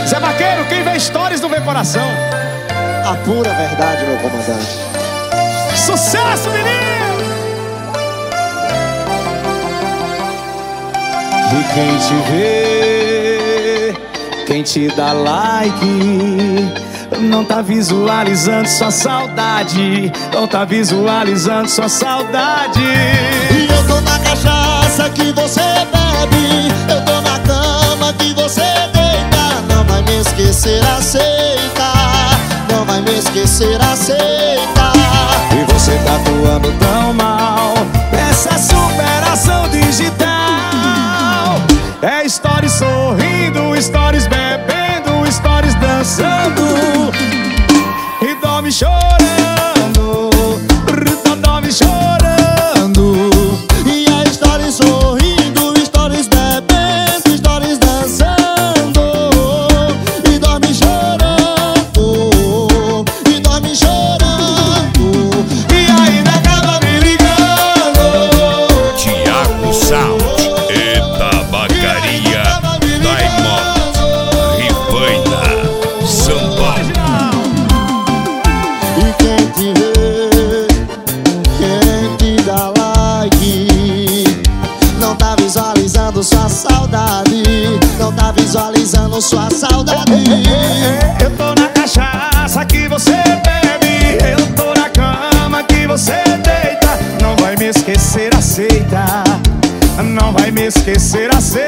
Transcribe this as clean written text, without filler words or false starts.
Zé Vaqueiro, quem vê stories não vê coração. A pura verdade, meu comandante. Sucesso, menino! E quem te vê, quem te dá like, não tá visualizando sua saudade. Não tá visualizando sua saudade. E eu tô na cachaça que você bebe, eu tô na cama que você deita. Não vai me esquecer, aceita. Não vai me esquecer, aceita. E você tá atuando tão mal, essa superação digital. É stories sorrindo, stories bebendo, stories dançando. E dorme chorando, dorme chorando. E a stories sorrindo, stories bebendo, stories dançando. E dorme chorando, e dorme chorando. E ainda acaba me ligando. Thiago Sound e Tabacaria Diamond, Rifaina, São Paulo. E quem te vê, quem te dá like, não tá visualizando sua saudade. Não tá visualizando sua saudade. Eu tô na cachaça que você bebe, eu tô na cama que você deita. Não vai me esquecer, aceita. Não vai me esquecer, aceita.